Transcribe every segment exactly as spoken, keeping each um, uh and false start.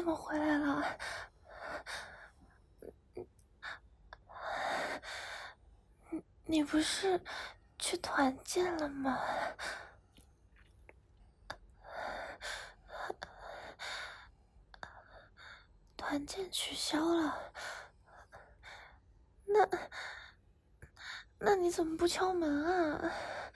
怎么回来了？你你不是去团建了吗？团建取消了，那那你怎么不敲门啊？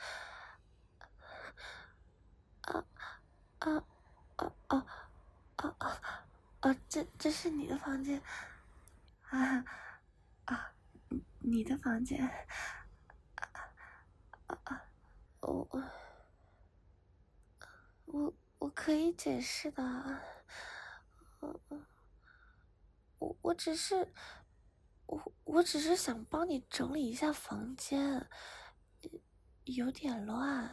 啊啊啊啊啊啊啊！这这是你的房间啊啊！你的房间啊啊啊！我我我可以解释的，我我我只是我我只是想帮你整理一下房间，有点乱。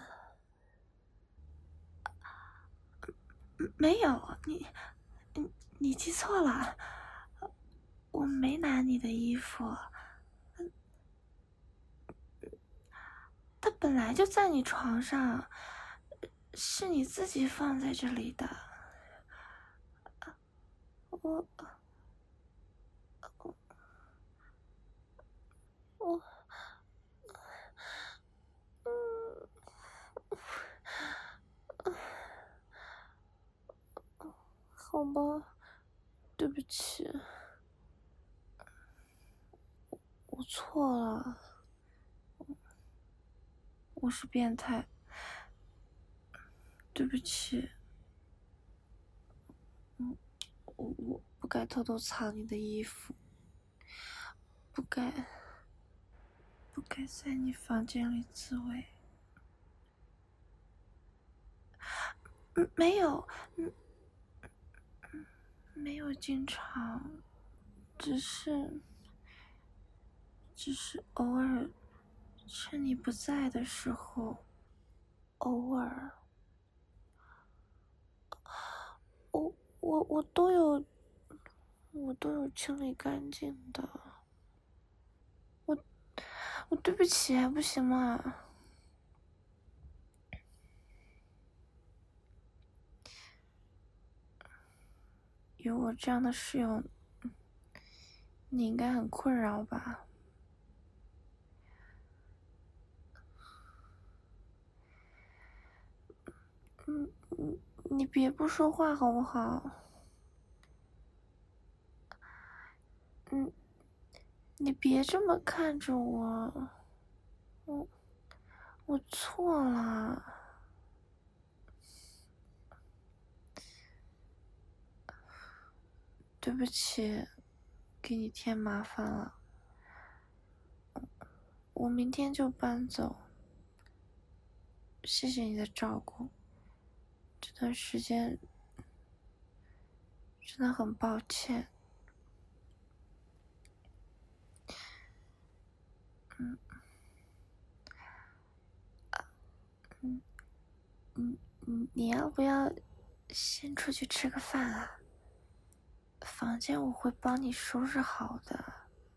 没有，你你你记错了，我没拿你的衣服，它本来就在你床上，是你自己放在这里的。我我嗯，好吧，对不起，我错了，我是变态，对不起，嗯，我我不该偷偷藏你的衣服，不该不该在你房间里自慰。嗯，没有，嗯嗯，没有经常，只是只是偶尔趁你不在的时候，偶尔，我我我都有，我都有清理干净的。我我对不起还不行吗？有我这样的室友，你应该很困扰吧？嗯嗯，你别不说话好不好？嗯，你别这么看着我，我我错了，对不起，给你添麻烦了。我明天就搬走，谢谢你的照顾。这段时间真的很抱歉。嗯，嗯嗯嗯，你要不要先出去吃个饭啊？房间我会帮你收拾好的。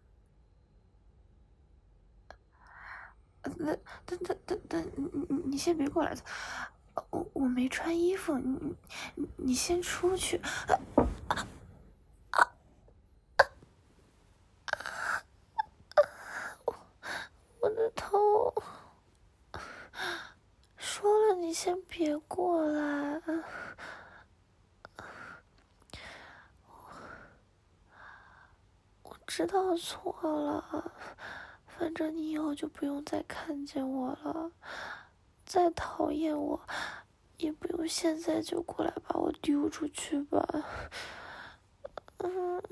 那等等等等，你你你先别过来，我我没穿衣服，你你你先出去。我的头，说了你先别过来。我知道错了，反正你以后就不用再看见我了。再讨厌我，也不用现在就过来把我丢出去吧。嗯，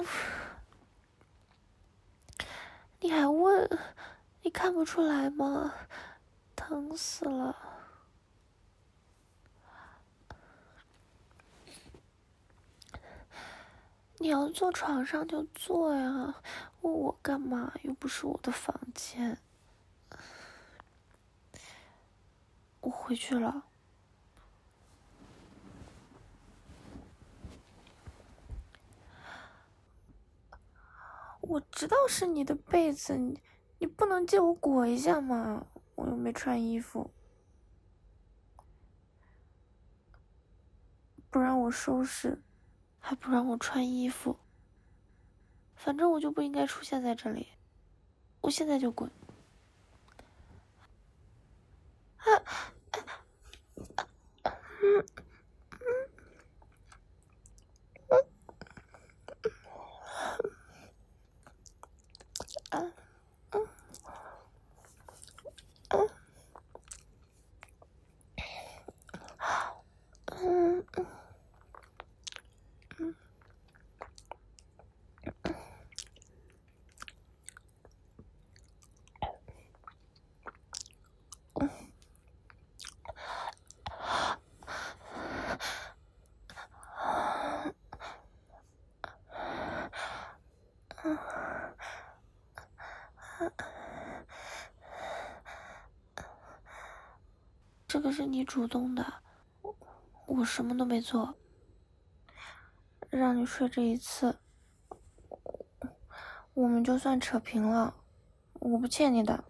你还问？你看不出来吗？疼死了！你要坐床上就坐呀，问我干嘛？又不是我的房间。我回去了。我知道是你的被子，你你不能借我裹一下吗？我又没穿衣服，不让我收拾， 还不让我穿衣服。反正我就不应该出现在这里，我现在就滚！啊，嗯嗯嗯嗯嗯嗯嗯嗯。这个是你主动的，我什么都没做，让你睡这一次，我们就算扯平了，我不欠你的。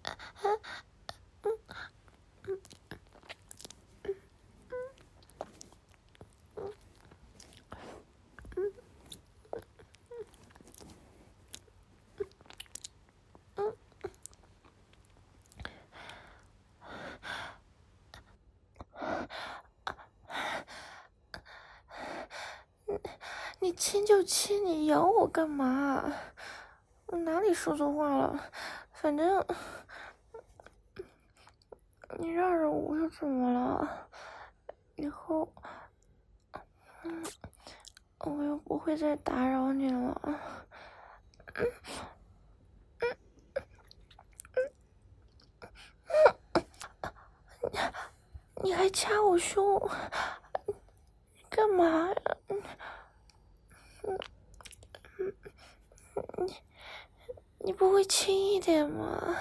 你亲就亲，你咬我干嘛？我哪里说错话了？反正你让让我又怎么了？以后，嗯，我又不会再打扰你了。嗯嗯嗯，你还掐我胸，你干嘛呀？嗯嗯嗯，你你不会轻一点吗？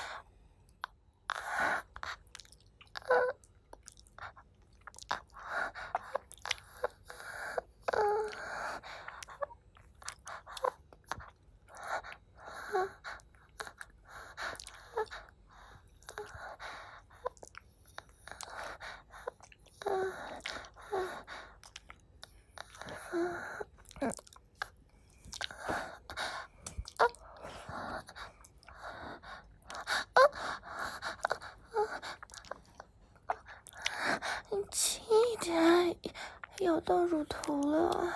你轻一点，咬到乳头了。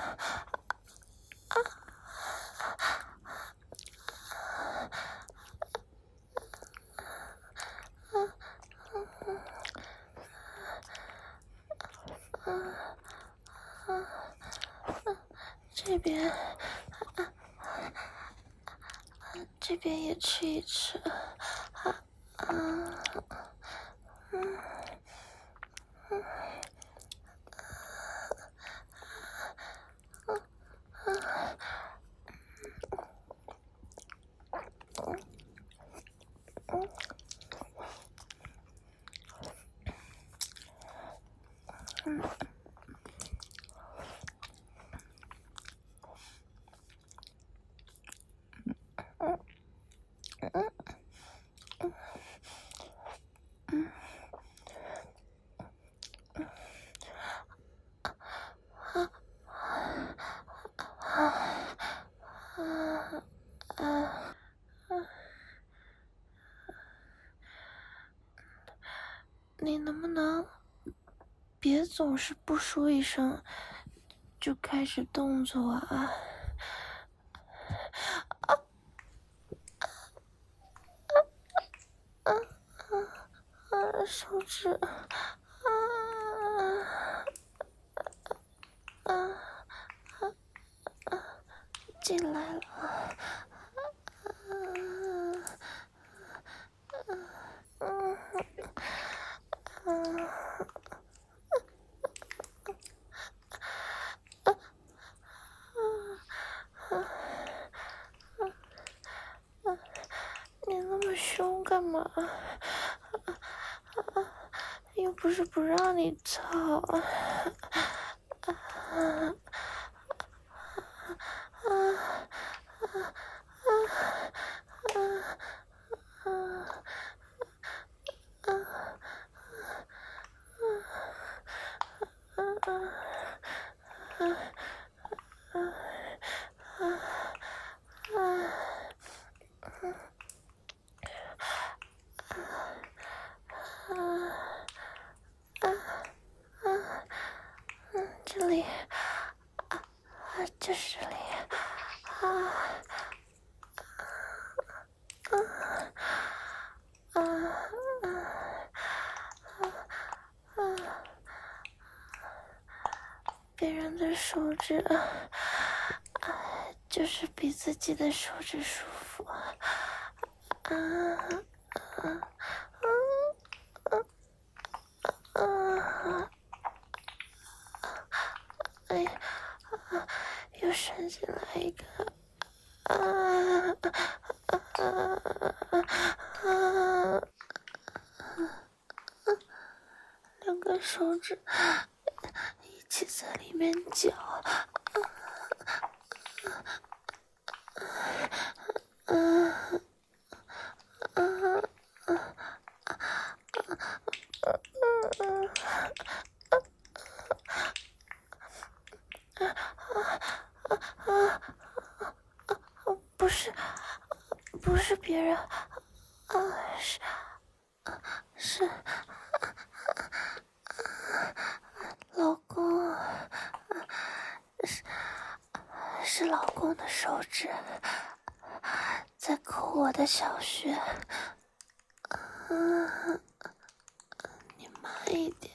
这边，这边也吃一吃。啊啊嗯嗯嗯嗯嗯嗯嗯嗯。你能不能别总是不说一声就开始动作啊？啊啊啊！手指啊啊啊啊！进来了。嗯嗯你那么凶干嘛？又不是不让你操。 手指，啊，就是比自己的手指舒服。啊啊啊啊啊！哎呀，啊，又伸进来一个。啊啊啊啊！两个手指一起在里面搅。不是，不是别人，啊，是，是，老公，是，是老公的手指在抠我的小穴。啊，你慢一点。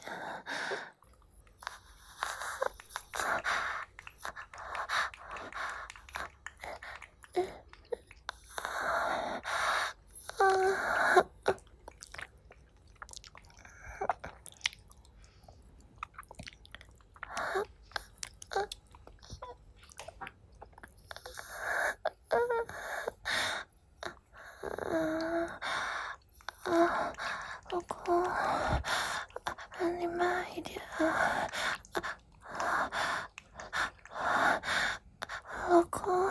啊，老公，你慢一点。老公，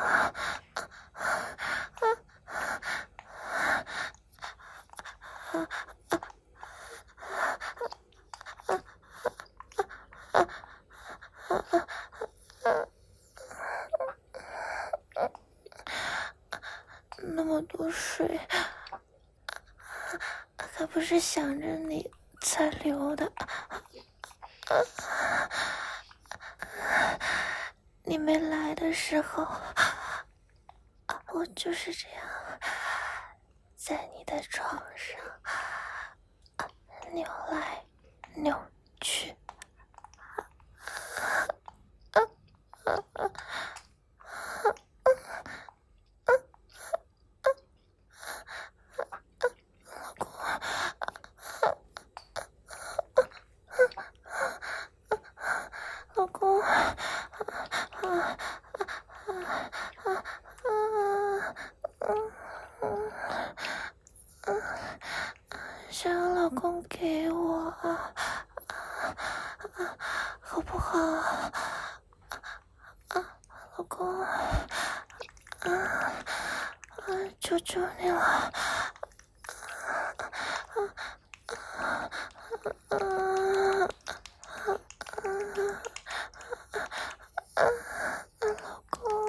那么多水，可不是想着你才流的。你没来的时候，我就是这样在你的床上扭来扭去。老公，啊啊啊啊啊！想让老公给我，好不好？啊，老公，啊啊，求求你了！啊啊啊啊！老公，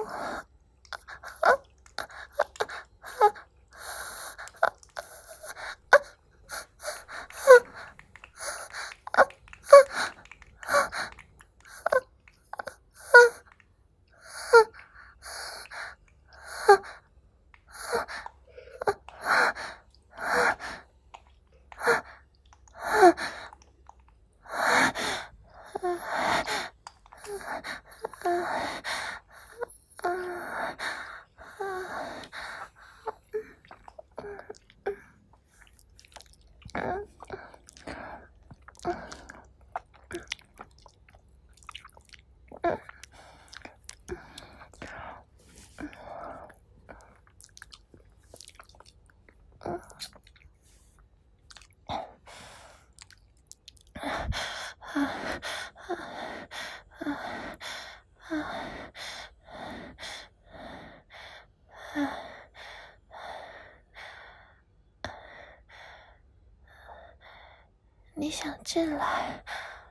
你想进来？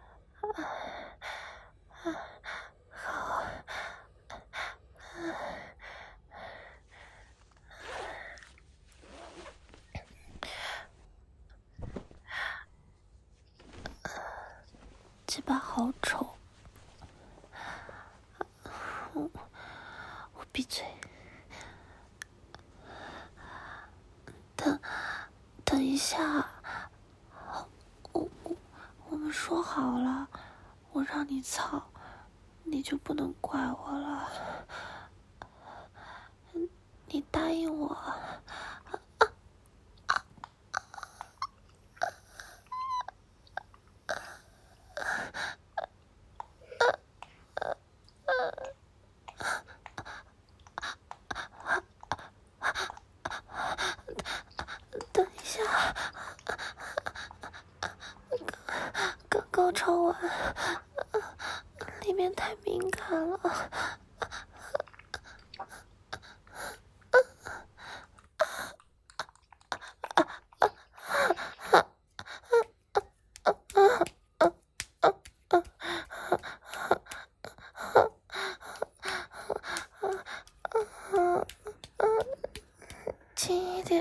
好。这把好丑。我我闭嘴。等等一下，我我我们说好了，我让你操， 你就不能怪我了。你答应我。等一下，刚高潮完，里面太敏感了。轻一点。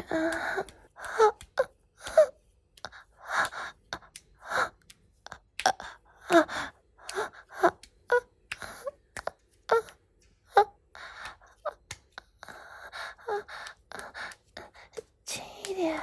轻一点。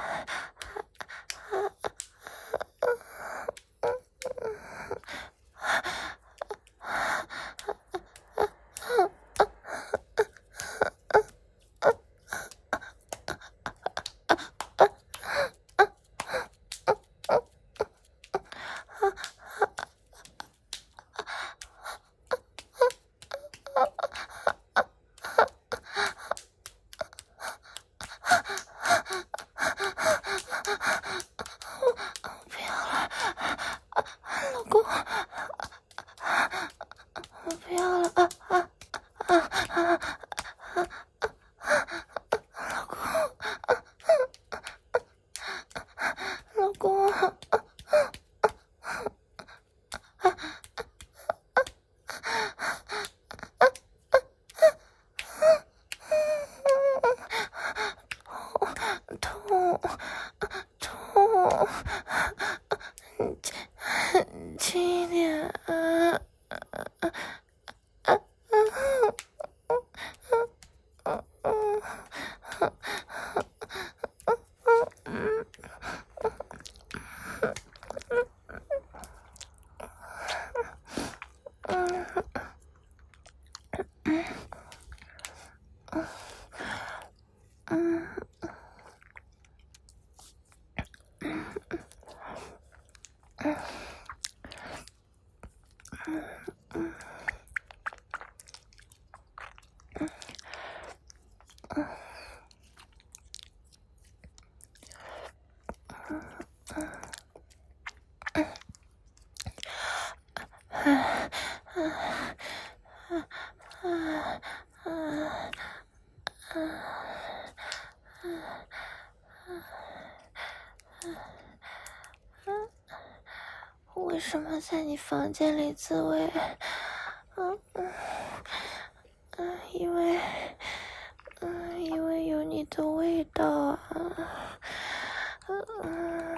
轻一点。为什么在你房间里自慰？嗯嗯嗯，因为嗯，因为有你的味道啊。嗯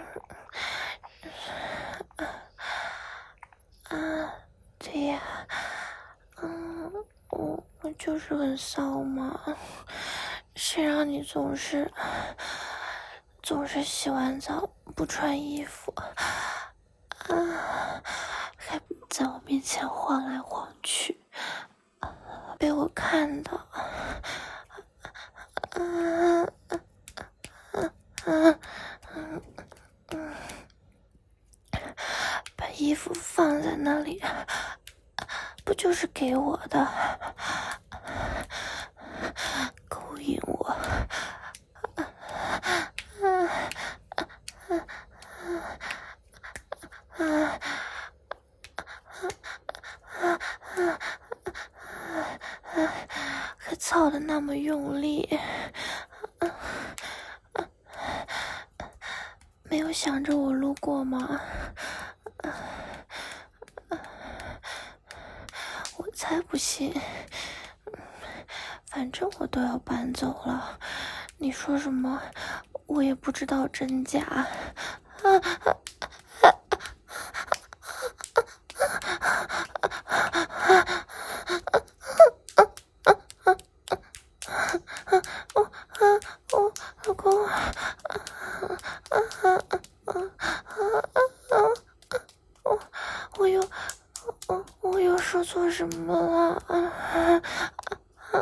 啊，对呀。嗯，我我就是很骚嘛，谁让你总是总是洗完澡不穿衣服啊，还在我面前晃来晃去，被我看到。啊啊啊嗯，把衣服放在那里，不就是给我的？勾引我。还操得那么用力，没有想着我路过吗？我才不信，反正我都要搬走了，你说什么我也不知道真假。老公，我有我我有说错什么了？啊啊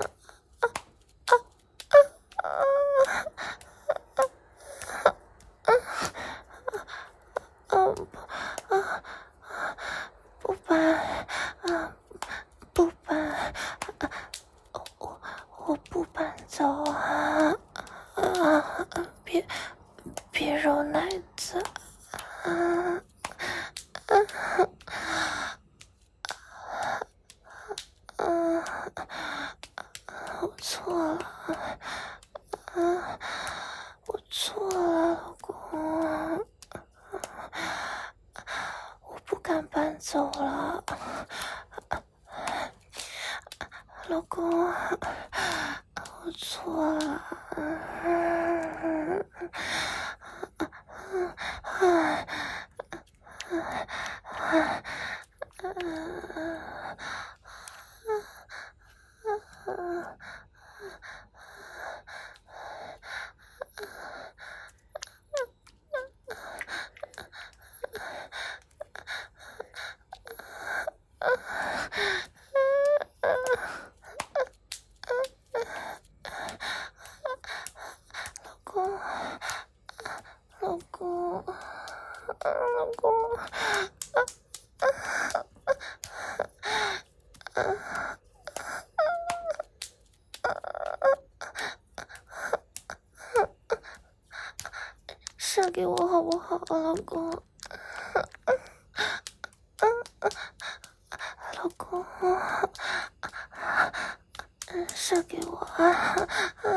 不啊不搬啊不搬，我我不搬走啊啊！别别揉奶子啊！啊！我错了，啊！我错了，老公，我不敢搬走了，老公，我错了。老公，老公，射给我好不好，老公？老公，射给我啊！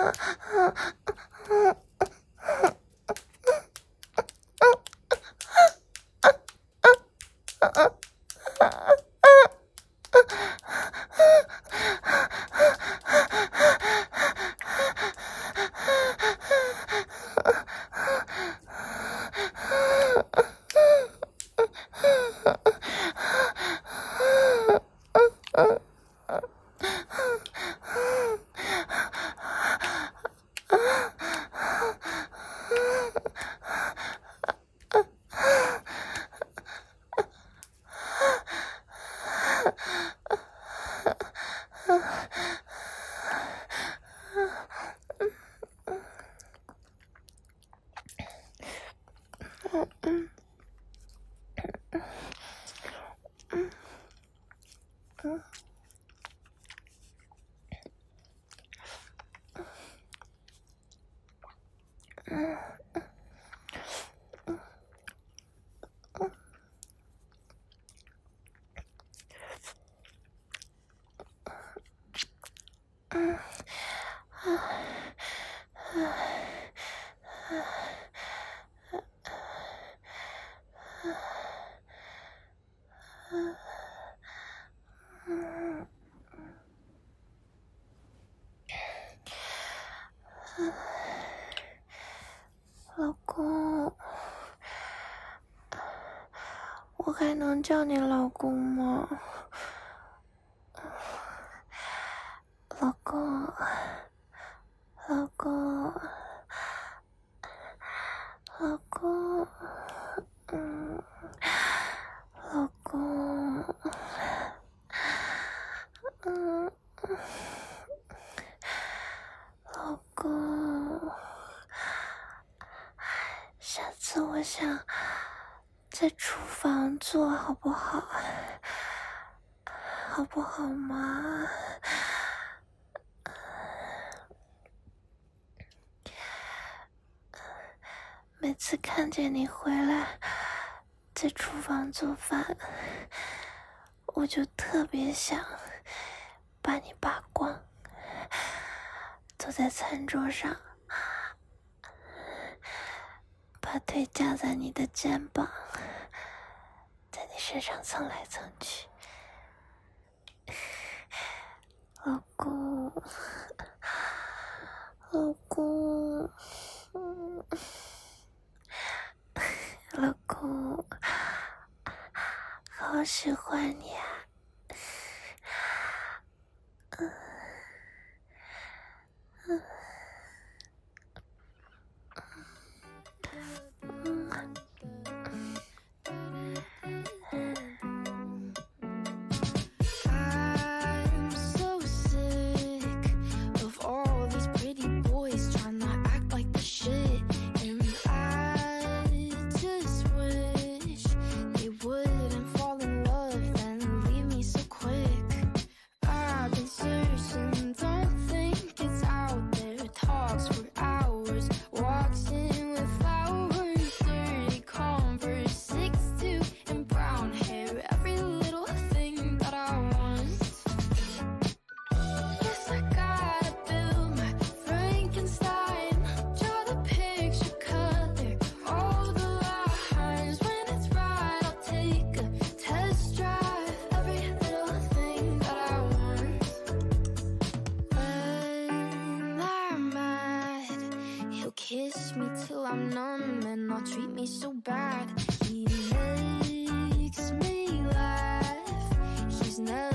老公，我还能叫你老公吗？老公，老公，老公，嗯，老公，嗯，老公，下次我想在厨房做好不好？好不好嘛？每次看见你回来在厨房做饭，我就特别想把你扒光，坐在餐桌上，把腿架在你的肩膀，在你身上蹭来蹭去。老公，老公，嗯，老公，好喜欢你啊！嗯嗯嗯。 He'll kiss me till I'm numb and not treat me so bad. He makes me laugh. He's never